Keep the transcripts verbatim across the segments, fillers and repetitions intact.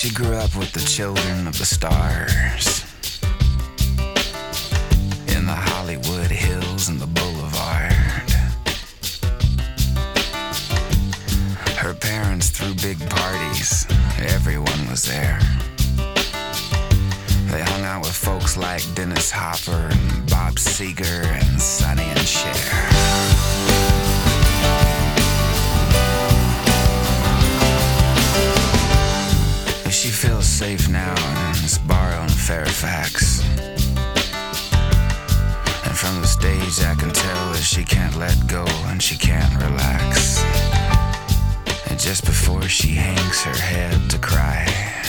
She grew up with the children of the stars in the Hollywood Hills and the Boulevard. Her parents threw big parties. Everyone was there. They hung out with folks like Dennis Hopper and Bob Seger and Sonny and Cher. She feels safe now in this bar on Fairfax. And from the stage I can tell that she can't let go and she can't relax. And just before she hangs her head to cry,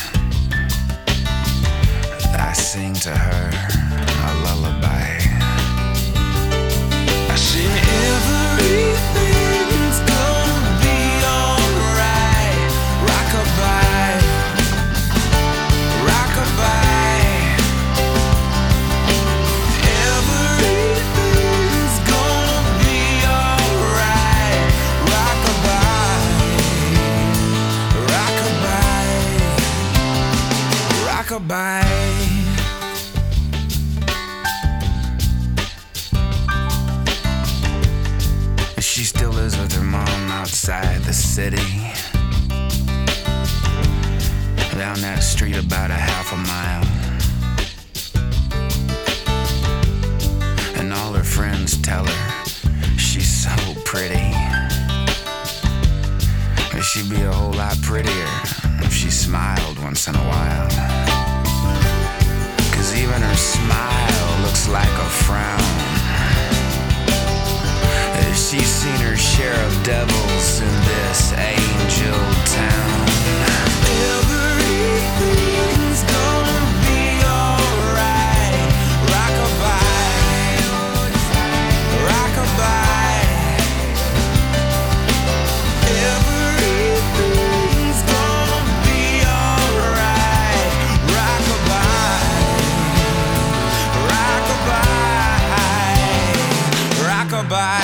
I sing to her a lullaby. I sing everything's gonna be alright. Rockabye, rockabye. Everything's gonna be alright. Rockabye, rockabye, rockabye. She still lives with her mom outside the city, down that street about a half a mile. And all her friends tell her she's so pretty. But she'd be a whole lot prettier if she smiled once in a while. 'Cause even her smile looks like a frown. She's seen her share of devils in this angel town. Everything's gonna be alright. Rockabye, rockabye. Everything's gonna be alright. Rockabye, rockabye, rockabye.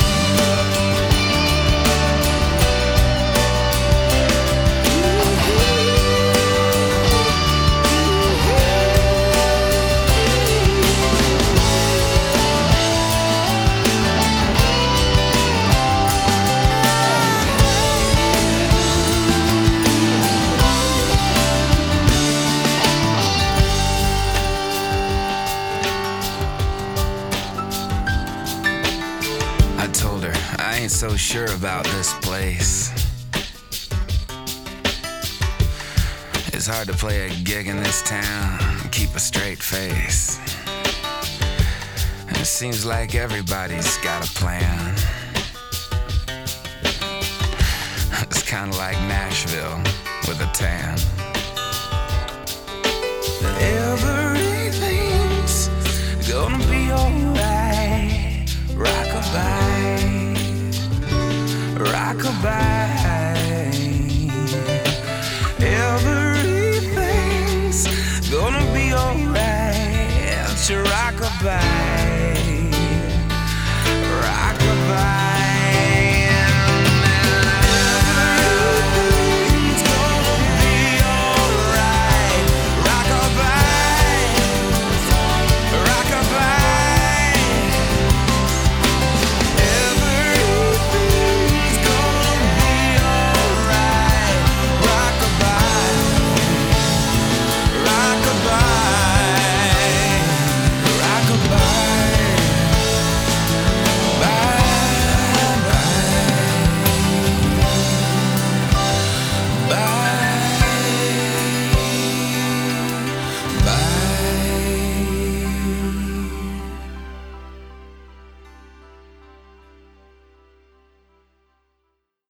I ain't so sure about this place. It's hard to play a gig in this town and keep a straight face. And it seems like everybody's got a plan. It's kind of like Nashville with a tan. Everything's gonna be alright. Rockabye, rockabye. Everything's gonna be alright. To rockabye.